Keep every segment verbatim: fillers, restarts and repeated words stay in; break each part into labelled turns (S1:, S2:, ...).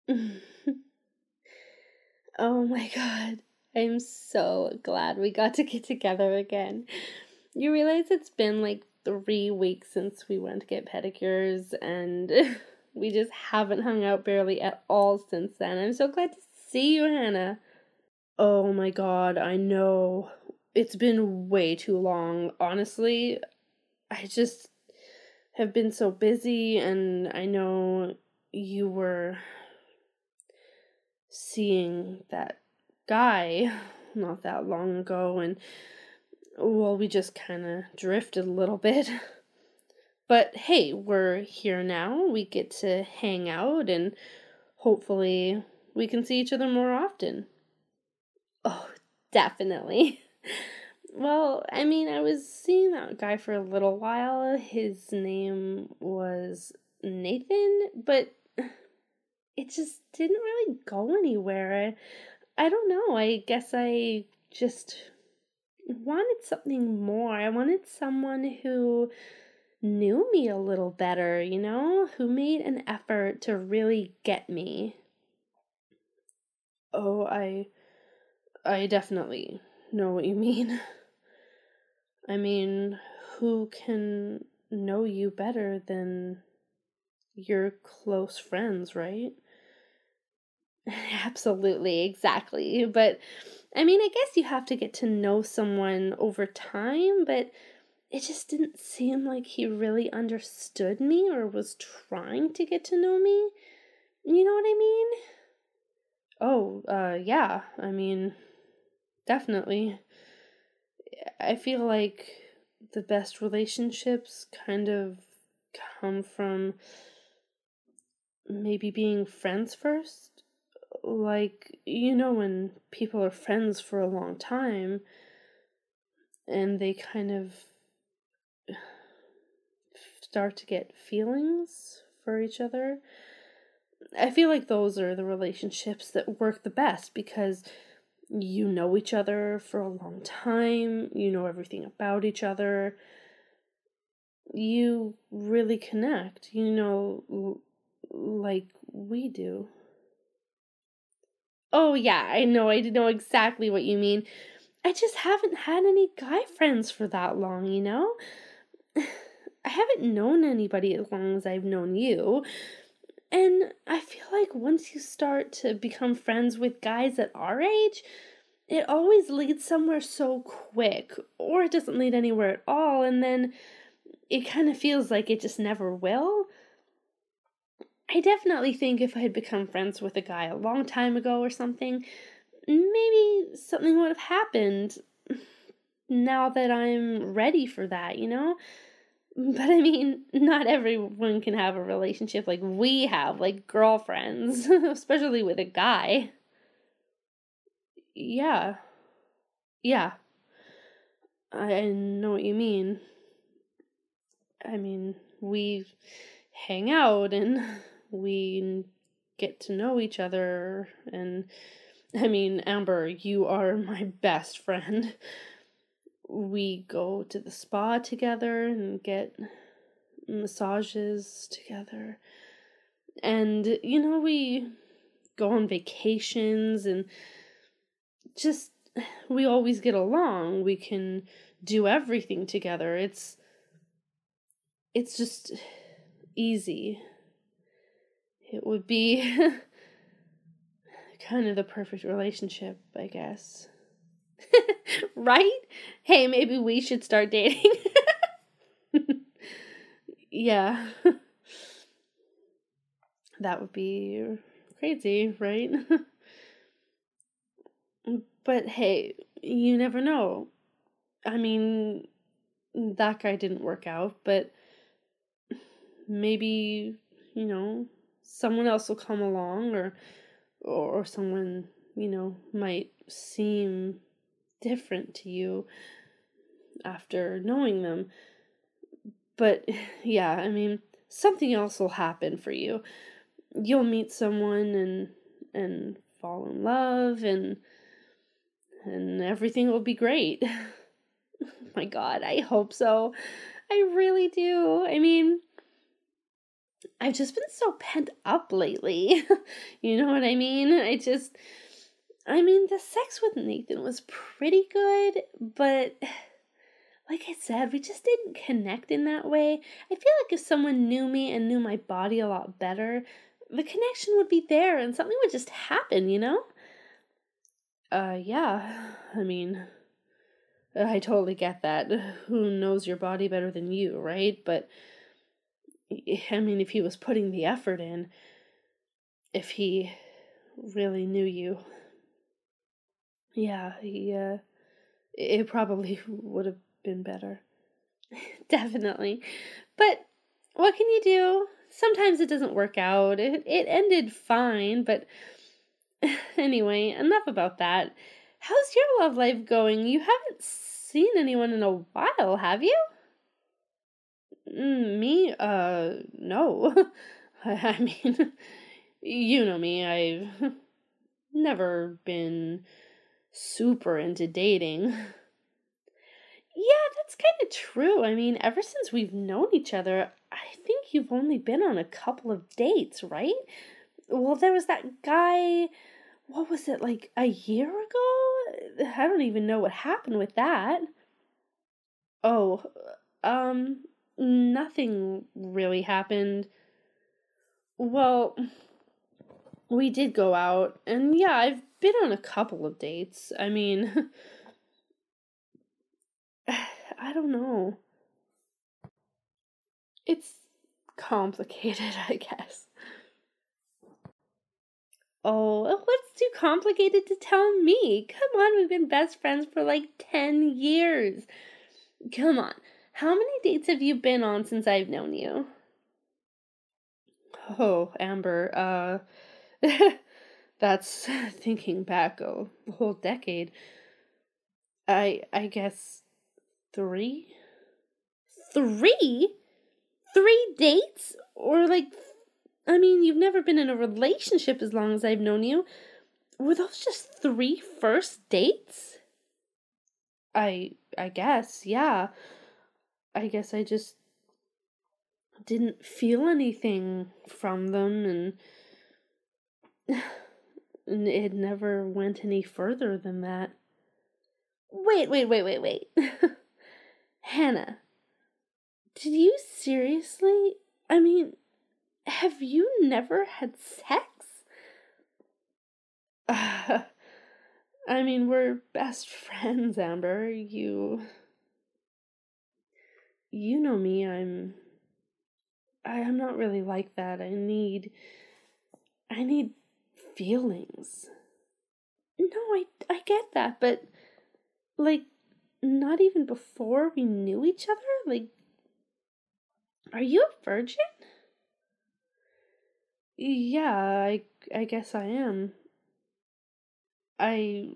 S1: Oh my god. I'm so glad we got to get together again. You realize it's been like three weeks since we went to get pedicures, and we just haven't hung out barely at all since then. I'm so glad to see you, Hannah. Oh my god, I know. It's been way too long. Honestly, I just have been so busy, and I know you were seeing that guy not that long ago, and well, we just kind of drifted a little bit. But hey, we're here now. We get to hang out, and hopefully we can see each other more often. Oh, definitely. Well, I mean, I was seeing that guy for a little while. His name was Nathan, but it just didn't really go anywhere. I, I don't know. I guess I just wanted something more. I wanted someone who knew me a little better, you know, who made an effort to really get me. Oh, I I definitely know what you mean. I mean, who can know you better than your close friends, right? Absolutely, exactly. But I mean, I guess you have to get to know someone over time, but it just didn't seem like he really understood me or was trying to get to know me. You know what I mean? Oh, uh, yeah. I mean, definitely. I feel like the best relationships kind of come from maybe being friends first. Like, you know, when people are friends for a long time and they kind of start to get feelings for each other. I feel like those are the relationships that work the best because you know each other for a long time, you know everything about each other, you really connect, you know, l- like we do. Oh, yeah, I know, I know exactly what you mean. I just haven't had any guy friends for that long, you know? I haven't known anybody as long as I've known you. And I feel like once you start to become friends with guys at our age, it always leads somewhere so quick, or it doesn't lead anywhere at all, and then it kind of feels like it just never will. I definitely think if I had become friends with a guy a long time ago or something, maybe something would have happened now that I'm ready for that, you know? But I mean, not everyone can have a relationship like we have, like girlfriends, especially with a guy. Yeah, yeah, I I know what you mean. I mean, we hang out and we get to know each other. And I mean, Amber, you are my best friend. We go to the spa together and get massages together. And, you know, we go on vacations and just, we always get along. We can do everything together. It's, it's just easy. It would be kind of the perfect relationship, I guess. Right? Hey, maybe we should start dating. Yeah. That would be crazy, right? But hey, you never know. I mean, that guy didn't work out, but maybe, you know, someone else will come along, or or someone, you know, might seem different to you after knowing them. But yeah, I mean, something else will happen for you. You'll meet someone and and fall in love, and and everything will be great. My god, I hope so. I really do. I mean, I've just been so pent up lately. You know what I mean? I just, I mean, the sex with Nathan was pretty good, but like I said, we just didn't connect in that way. I feel like if someone knew me and knew my body a lot better, the connection would be there and something would just happen, you know? Uh, yeah. I mean, I totally get that. Who knows your body better than you, right? But, I mean, if he was putting the effort in, if he really knew you, yeah, he, uh, it probably would have been better. Definitely. But what can you do? Sometimes it doesn't work out. It, it ended fine, but anyway, enough about that. How's your love life going? You haven't seen anyone in a while, have you? Mm, me? Uh, no. I I mean, you know me. I've never been super into dating. Yeah, that's kind of true. I mean, ever since we've known each other, I think you've only been on a couple of dates, right? Well, there was that guy, what was it, like a year ago? I don't even know what happened with that. Oh, um, nothing really happened. Well, we did go out, and yeah, I've been on a couple of dates. I mean, I don't know. It's complicated, I guess. Oh, what's too complicated to tell me? Come on, we've been best friends for like ten years. Come on. How many dates have you been on since I've known you? Oh, Amber, uh, that's thinking back a whole decade. I I guess three? Three? Three dates? Or like, I mean, you've never been in a relationship as long as I've known you. Were those just three first dates? I I guess, yeah. I guess I just didn't feel anything from them and and it never went any further than that. Wait, wait, wait, wait, wait. Hannah, did you seriously? I mean, have you never had sex? I mean, we're best friends, Amber. You you know me. I'm I am not really like that. I need I need feelings. No, I I get that, but like not even before we knew each other? Like, are you a virgin? Yeah, I I guess I am. I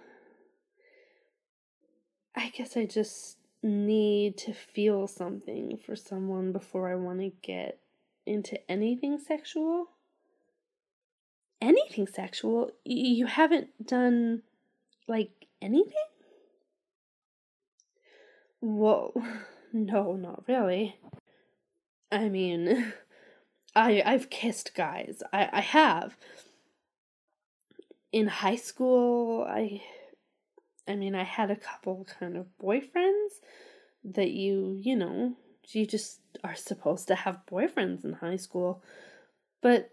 S1: I guess I just need to feel something for someone before I want to get into anything sexual. Anything sexual? Y- You haven't done like anything? Whoa. No, not really. I mean, I I've kissed guys. I I have. In high school, I I mean, I had a couple kind of boyfriends that you, you know, you just are supposed to have boyfriends in high school. But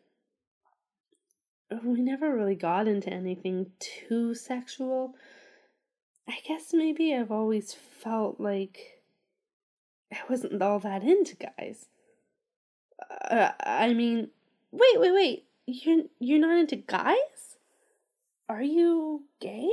S1: we never really got into anything too sexual. I guess maybe I've always felt like I wasn't all that into guys. Uh, I mean, wait, wait, wait. You're you're not into guys? Are you gay?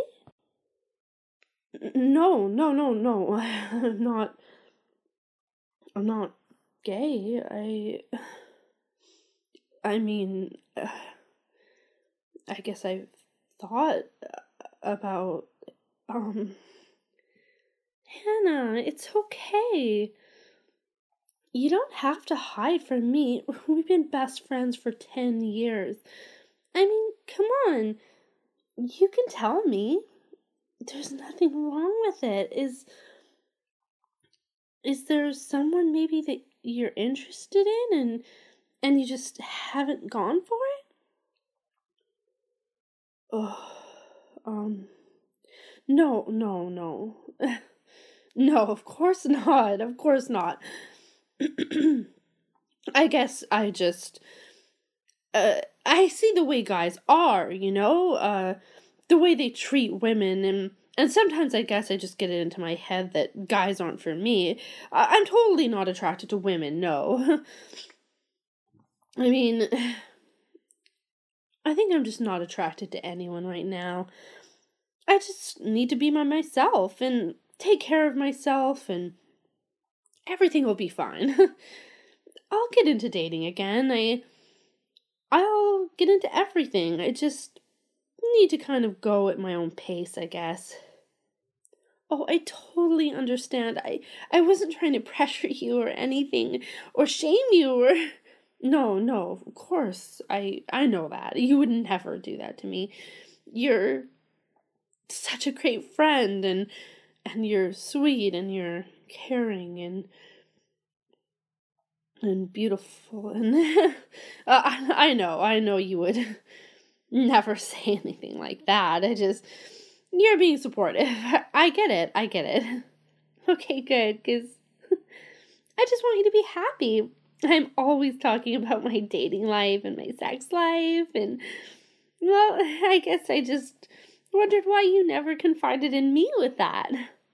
S1: N- No, no, no, no. I'm not. I'm not gay. I. I mean, uh, I guess I've thought about. Um. Hannah, it's okay. You don't have to hide from me. We've been best friends for ten years. I mean, come on. You can tell me. There's nothing wrong with it. Is is there someone maybe that you're interested in and and you just haven't gone for it? Oh, um, no, no, no. No, of course not. Of course not. I guess I just uh I see the way guys are, you know, uh the way they treat women, and and sometimes I guess I just get it into my head that guys aren't for me. I- I'm totally not attracted to women, no. I mean, I think I'm just not attracted to anyone right now. I just need to be my myself and take care of myself, and everything will be fine. I'll get into dating again. I I'll get into everything. I just need to kind of go at my own pace, I guess. Oh, I totally understand. I I wasn't trying to pressure you or anything or shame you or no, no, of course. I I know that. You would never do that to me. You're such a great friend, and and you're sweet and you're caring and and beautiful and uh, I, I know. I know you would never say anything like that. I just you're being supportive. I get it. I get it. Okay, good, cuz I just want you to be happy. I'm always talking about my dating life and my sex life, and well, I guess I just wondered why you never confided in me with that.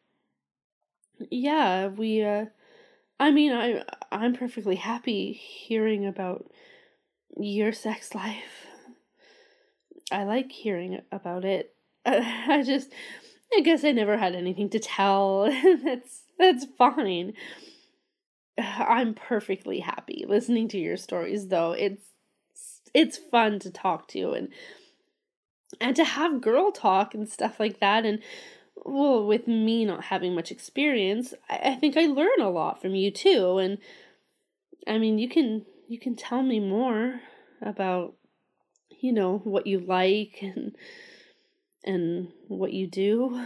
S1: Yeah, we uh I mean, I I'm perfectly happy hearing about your sex life. I like hearing about it. I just I guess I never had anything to tell. that's that's fine. I'm perfectly happy listening to your stories though. It's it's fun to talk to and and to have girl talk and stuff like that, and well, with me not having much experience, I, I think I learn a lot from you too. And I mean, you can you can tell me more about, you know, what you like and and what you do.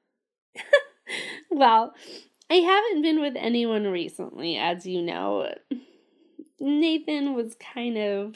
S1: Well, I haven't been with anyone recently, as you know. Nathan was kind of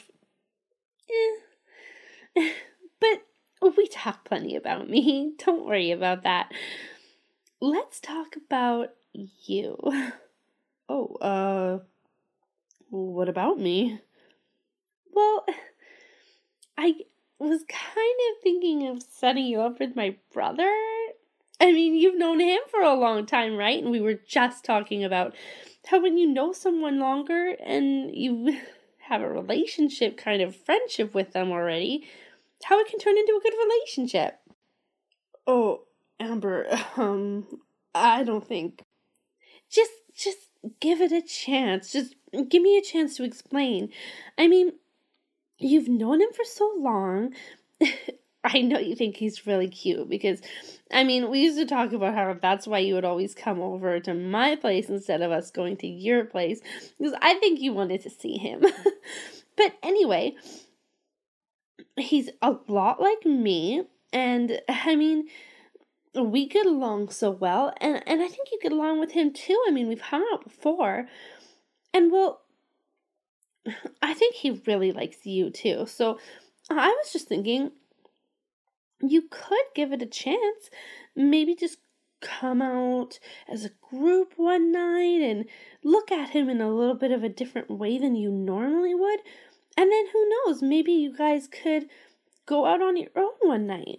S1: eh. But we talk plenty about me. Don't worry about that. Let's talk about you. Oh, uh, what about me? Well, I was kind of thinking of setting you up with my brother. I mean, you've known him for a long time, right? And we were just talking about how when you know someone longer and you have a relationship, kind of friendship with them already, how it can turn into a good relationship. Oh, Amber, um, I don't think. Just, just give it a chance. Just give me a chance to explain. I mean, you've known him for so long. I know you think he's really cute because, I mean, we used to talk about how that's why you would always come over to my place instead of us going to your place because I think you wanted to see him. But anyway, he's a lot like me, and I mean, we get along so well, and and I think you get along with him too. I mean, we've hung out before, and well, I think he really likes you too. So I was just thinking you could give it a chance. Maybe just come out as a group one night and look at him in a little bit of a different way than you normally would. And then who knows, maybe you guys could go out on your own one night.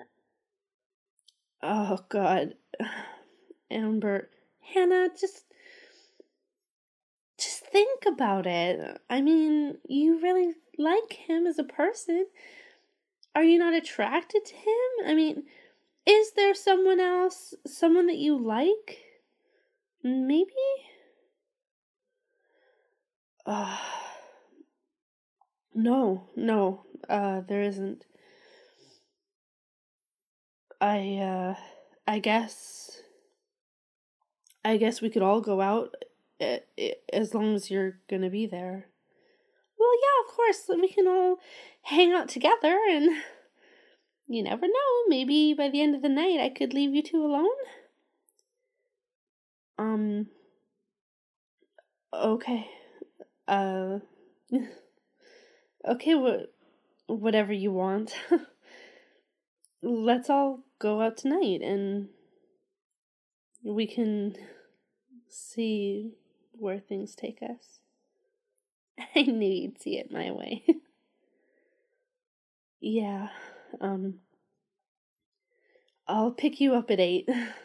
S1: Oh god. Amber, Hannah, just just think about it. I mean, you really like him as a person. Are you not attracted to him? I mean, is there someone else, someone that you like? Maybe? Uh, no, no, uh, there isn't. I, uh, I guess, I guess we could all go out uh, as long as you're gonna be there. Well, yeah, of course, we can all hang out together, and you never know, maybe by the end of the night I could leave you two alone? Um, okay. Uh, Okay, what whatever you want. Let's all go out tonight and we can see where things take us. I knew you'd see it my way. Yeah. Um I'll pick you up at eight.